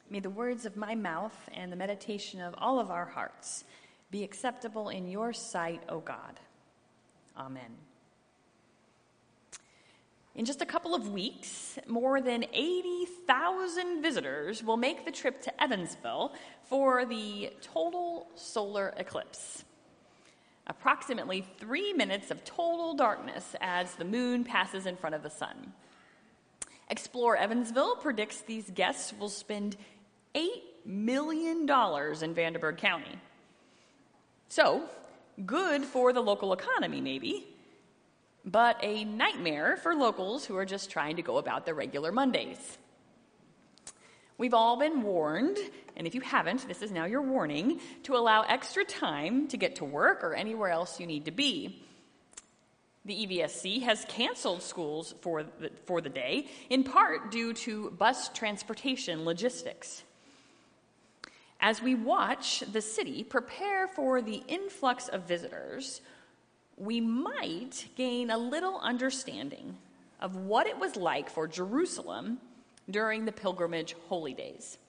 May the words of my mouth and the meditation of all of our hearts be acceptable in your sight, O God. Amen. In just a couple of weeks, more than 80,000 visitors will make the trip to Evansville for the total solar eclipse. Approximately 3 minutes of total darkness as the moon passes in front of the sun. Explore Evansville predicts these guests will spend $8 million in Vanderburgh County. So, good for the local economy, maybe, but a nightmare for locals who are just trying to go about their regular Mondays. We've all been warned, and if you haven't, this is now your warning, to allow extra time to get to work or anywhere else you need to be. The EVSC has canceled schools for the day, in part due to bus transportation logistics. As we watch the city prepare for the influx of visitors, we might gain a little understanding of what it was like for Jerusalem during the pilgrimage holy days.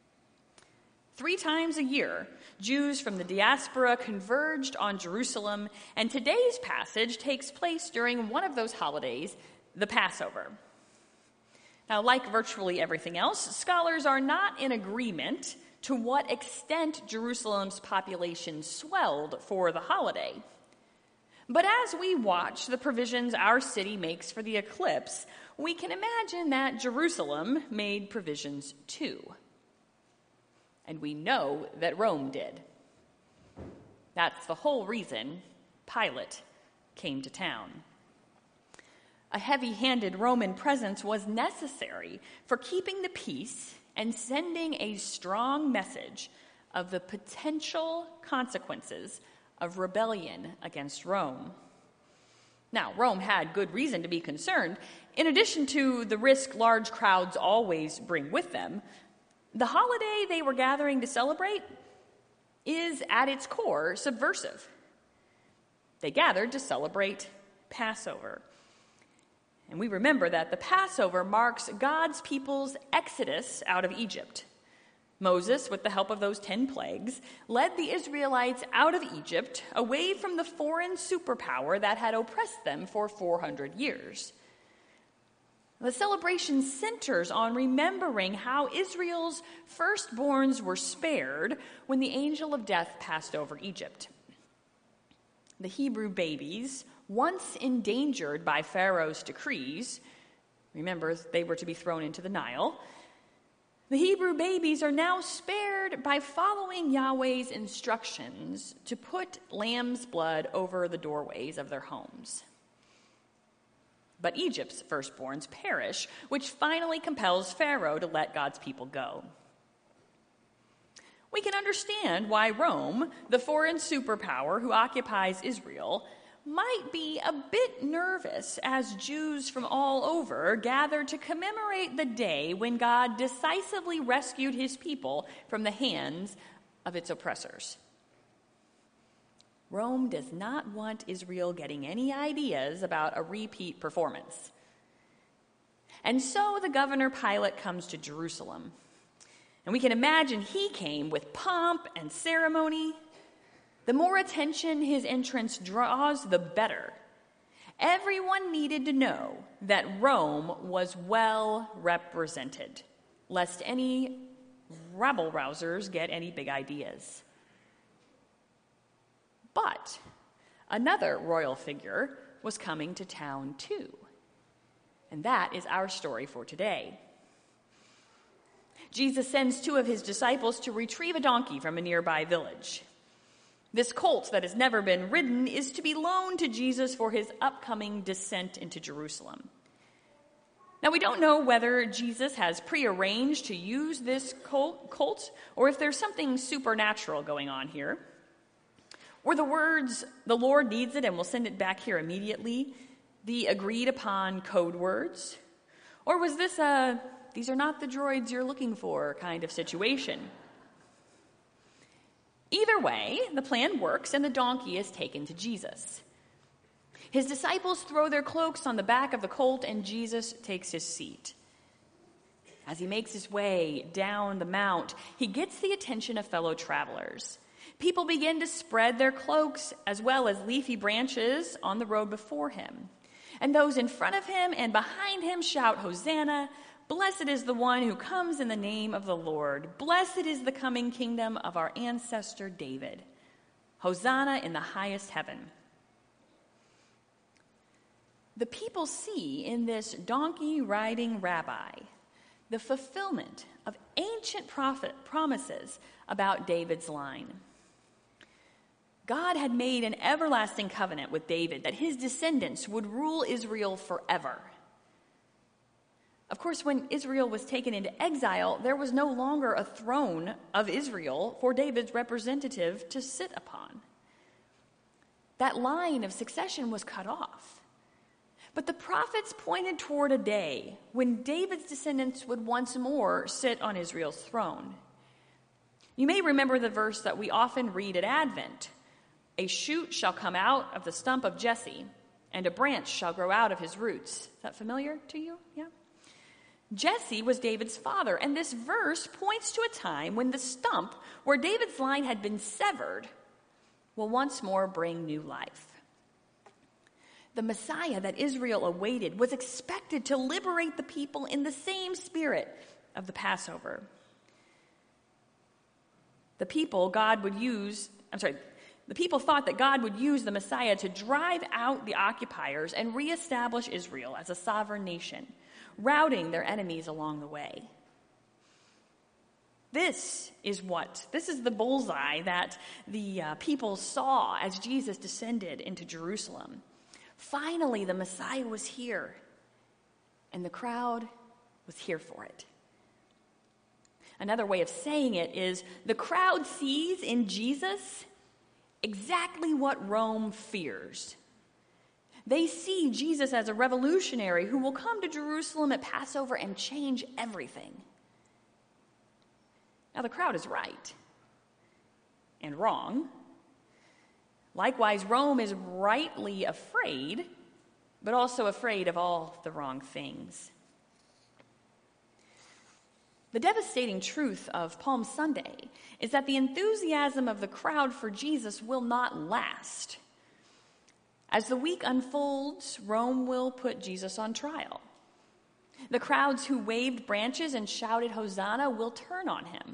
3 times a year, Jews from the diaspora converged on Jerusalem, and today's passage takes place during one of those holidays, the Passover. Now, like virtually everything else, scholars are not in agreement to what extent Jerusalem's population swelled for the holiday. But as we watch the provisions our city makes for the eclipse, we can imagine that Jerusalem made provisions too. And we know that Rome did. That's the whole reason Pilate came to town. A heavy-handed Roman presence was necessary for keeping the peace and sending a strong message of the potential consequences of rebellion against Rome. Now, Rome had good reason to be concerned. In addition to the risk large crowds always bring with them, the holiday they were gathering to celebrate is, at its core, subversive. They gathered to celebrate Passover. And we remember that the Passover marks God's people's exodus out of Egypt. Moses, with the help of those 10 plagues, led the Israelites out of Egypt, away from the foreign superpower that had oppressed them for 400 years. The celebration centers on remembering how Israel's firstborns were spared when the angel of death passed over Egypt. The Hebrew babies, once endangered by Pharaoh's decrees, remember they were to be thrown into the Nile, the Hebrew babies are now spared by following Yahweh's instructions to put lamb's blood over the doorways of their homes. But Egypt's firstborns perish, which finally compels Pharaoh to let God's people go. We can understand why Rome, the foreign superpower who occupies Israel, might be a bit nervous as Jews from all over gathered to commemorate the day when God decisively rescued his people from the hands of its oppressors. Rome does not want Israel getting any ideas about a repeat performance. And so the governor Pilate comes to Jerusalem. And we can imagine he came with pomp and ceremony. The more attention his entrance draws, the better. Everyone needed to know that Rome was well represented, lest any rabble-rousers get any big ideas. But another royal figure was coming to town too. And that is our story for today. Jesus sends 2 of his disciples to retrieve a donkey from a nearby village. This colt that has never been ridden is to be loaned to Jesus for his upcoming descent into Jerusalem. Now, we don't know whether Jesus has prearranged to use this colt or if there's something supernatural going on here. Were the words, "the Lord needs it and we'll send it back here immediately," the agreed upon code words? Or was this a, "these are not the droids you're looking for" kind of situation? Either way, the plan works and the donkey is taken to Jesus. His disciples throw their cloaks on the back of the colt and Jesus takes his seat. As he makes his way down the mount, he gets the attention of fellow travelers. People begin to spread their cloaks as well as leafy branches on the road before him. And those in front of him and behind him shout, "Hosanna! Blessed is the one who comes in the name of the Lord. Blessed is the coming kingdom of our ancestor David. Hosanna in the highest heaven." The people see in this donkey-riding rabbi the fulfillment of ancient prophet promises about David's line. God had made an everlasting covenant with David that his descendants would rule Israel forever. Of course, when Israel was taken into exile, there was no longer a throne of Israel for David's representative to sit upon. That line of succession was cut off. But the prophets pointed toward a day when David's descendants would once more sit on Israel's throne. You may remember the verse that we often read at Advent. "A shoot shall come out of the stump of Jesse, and a branch shall grow out of his roots." Is that familiar to you? Yeah. Jesse was David's father, and this verse points to a time when the stump where David's line had been severed will once more bring new life. The Messiah that Israel awaited was expected to liberate the people in the same spirit of the Passover. The people thought that God would use the Messiah to drive out the occupiers and reestablish Israel as a sovereign nation, routing their enemies along the way. This is the bullseye that the people saw as Jesus descended into Jerusalem. Finally, the Messiah was here, and the crowd was here for it. Another way of saying it is the crowd sees in Jesus exactly what Rome fears. They see Jesus as a revolutionary who will come to Jerusalem at Passover and change everything. Now, the crowd is right and wrong. Likewise, Rome is rightly afraid, but also afraid of all the wrong things. The devastating truth of Palm Sunday is that the enthusiasm of the crowd for Jesus will not last. As the week unfolds, Rome will put Jesus on trial. The crowds who waved branches and shouted Hosanna will turn on him.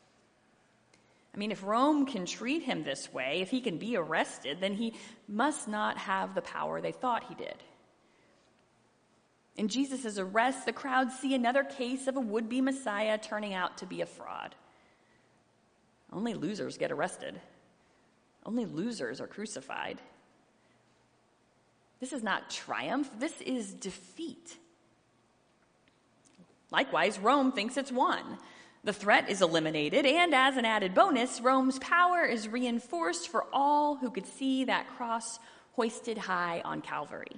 If Rome can treat him this way, if he can be arrested, then he must not have the power they thought he did. In Jesus' arrest, the crowd see another case of a would-be Messiah turning out to be a fraud. Only losers get arrested. Only losers are crucified. This is not triumph. This is defeat. Likewise, Rome thinks it's won. The threat is eliminated, and as an added bonus, Rome's power is reinforced for all who could see that cross hoisted high on Calvary.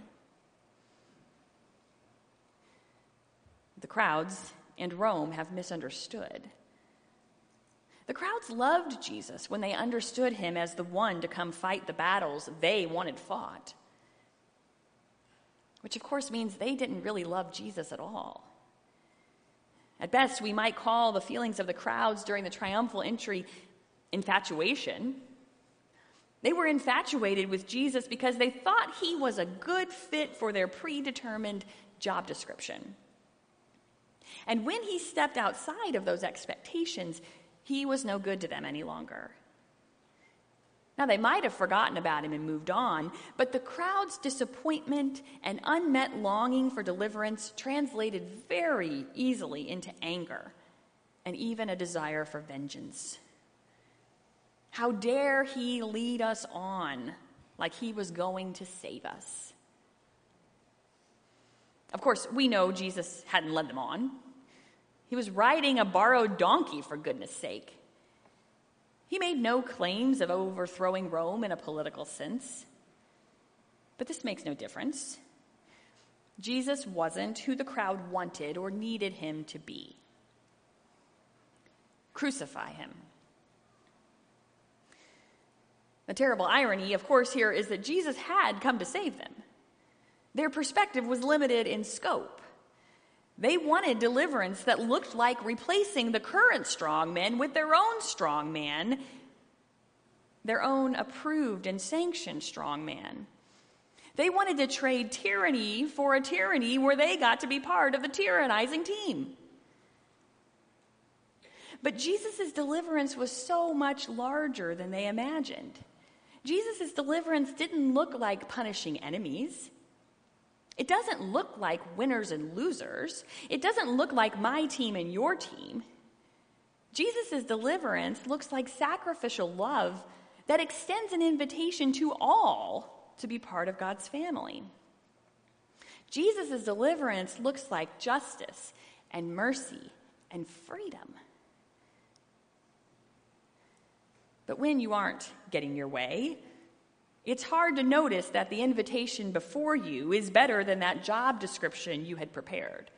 The crowds and Rome have misunderstood. The crowds loved Jesus when they understood him as the one to come fight the battles they wanted fought, which of course means they didn't really love Jesus at all. At best, we might call the feelings of the crowds during the triumphal entry infatuation. They were infatuated with Jesus because they thought he was a good fit for their predetermined job description. And when he stepped outside of those expectations, he was no good to them any longer. Now, they might have forgotten about him and moved on, but the crowd's disappointment and unmet longing for deliverance translated very easily into anger and even a desire for vengeance. How dare he lead us on like he was going to save us? Of course, we know Jesus hadn't led them on. He was riding a borrowed donkey, for goodness sake. He made no claims of overthrowing Rome in a political sense. But this makes no difference. Jesus wasn't who the crowd wanted or needed him to be. Crucify him. The terrible irony, of course, here is that Jesus had come to save them. Their perspective was limited in scope. They wanted deliverance that looked like replacing the current strong men with their own strong man, their own approved and sanctioned strong man. They wanted to trade tyranny for a tyranny where they got to be part of the tyrannizing team. But Jesus' deliverance was so much larger than they imagined. Jesus' deliverance didn't look like punishing enemies. It doesn't look like winners and losers. It doesn't look like my team and your team. Jesus' deliverance looks like sacrificial love that extends an invitation to all to be part of God's family. Jesus' deliverance looks like justice and mercy and freedom. But when you aren't getting your way, it's hard to notice that the invitation before you is better than that job description you had prepared.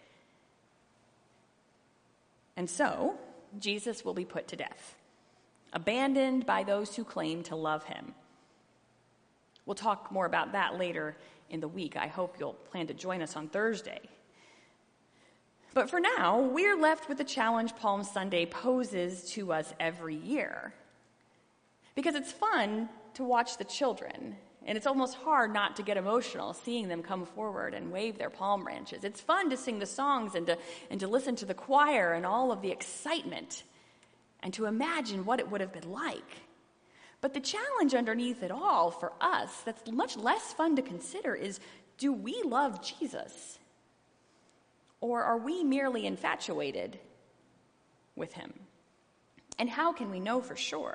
And so, Jesus will be put to death, abandoned by those who claim to love him. We'll talk more about that later in the week. I hope you'll plan to join us on Thursday. But for now, we're left with the challenge Palm Sunday poses to us every year. Because it's fun to watch the children, and it's almost hard not to get emotional seeing them come forward and wave their palm branches. It's fun to sing the songs and to listen to the choir and all of the excitement and to imagine what it would have been like. But the challenge underneath it all for us that's much less fun to consider is, do we love Jesus? Or are we merely infatuated with him? And how can we know for sure?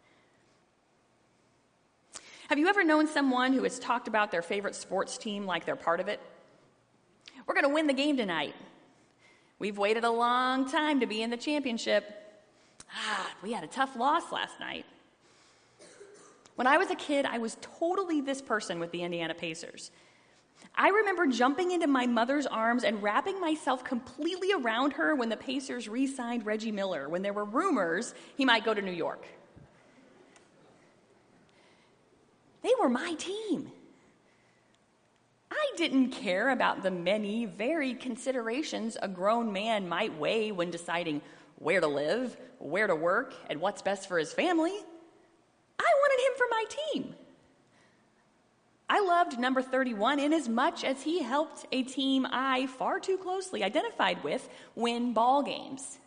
Have you ever known someone who has talked about their favorite sports team like they're part of it? We're going to win the game tonight. We've waited a long time to be in the championship. We had a tough loss last night. When I was a kid, I was totally this person with the Indiana Pacers. I remember jumping into my mother's arms and wrapping myself completely around her when the Pacers re-signed Reggie Miller, when there were rumors he might go to New York. They were my team. I didn't care about the many varied considerations a grown man might weigh when deciding where to live, where to work, and what's best for his family. I wanted him for my team. I loved number 31 in as much as he helped a team I far too closely identified with win ball games.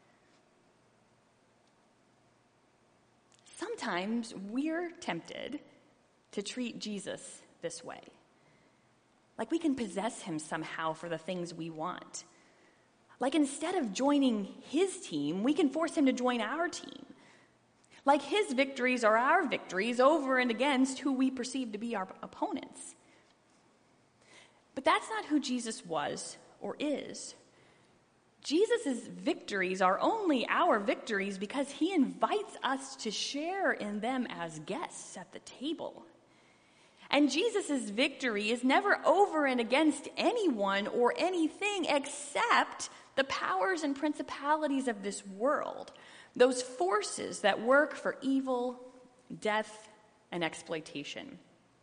Sometimes we're tempted to treat Jesus this way. Like we can possess him somehow for the things we want. Like instead of joining his team, we can force him to join our team. Like his victories are our victories over and against who we perceive to be our opponents. But that's not who Jesus was or is. Jesus' victories are only our victories because he invites us to share in them as guests at the table. And Jesus' victory is never over and against anyone or anything except the powers and principalities of this world, those forces that work for evil, death, and exploitation.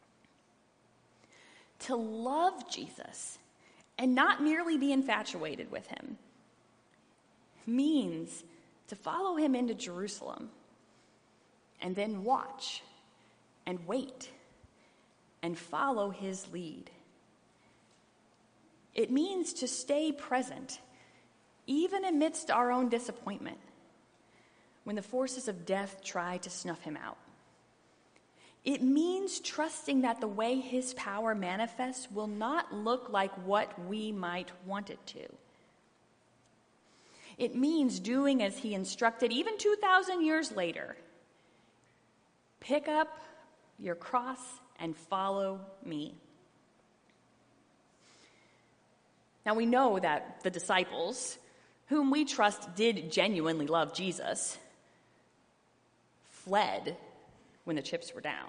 To love Jesus and not merely be infatuated with him means to follow him into Jerusalem and then watch and wait and follow his lead. It means to stay present, even amidst our own disappointment, when the forces of death try to snuff him out. It means trusting that the way his power manifests will not look like what we might want it to. It means doing as he instructed even 2,000 years later. Pick up your cross and follow me. Now we know that the disciples, whom we trust did genuinely love Jesus, fled when the chips were down.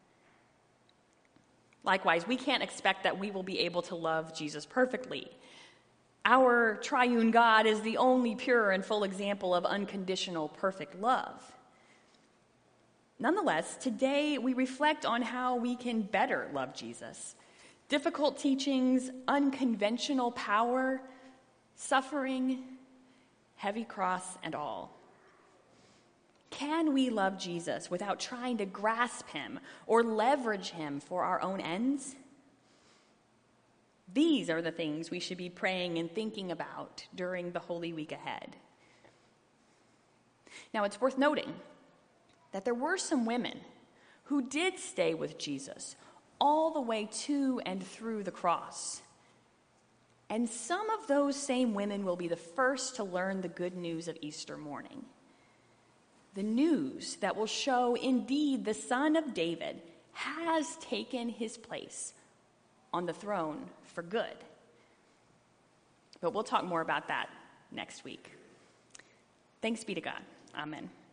Likewise, we can't expect that we will be able to love Jesus perfectly. Our triune God is the only pure and full example of unconditional, perfect love. Nonetheless, today we reflect on how we can better love Jesus. Difficult teachings, unconventional power, suffering, heavy cross, and all. Can we love Jesus without trying to grasp him or leverage him for our own ends? These are the things we should be praying and thinking about during the Holy Week ahead. Now, it's worth noting that there were some women who did stay with Jesus all the way to and through the cross. And some of those same women will be the first to learn the good news of Easter morning. The news that will show indeed the Son of David has taken his place on the throne for good. But we'll talk more about that next week. Thanks be to God. Amen.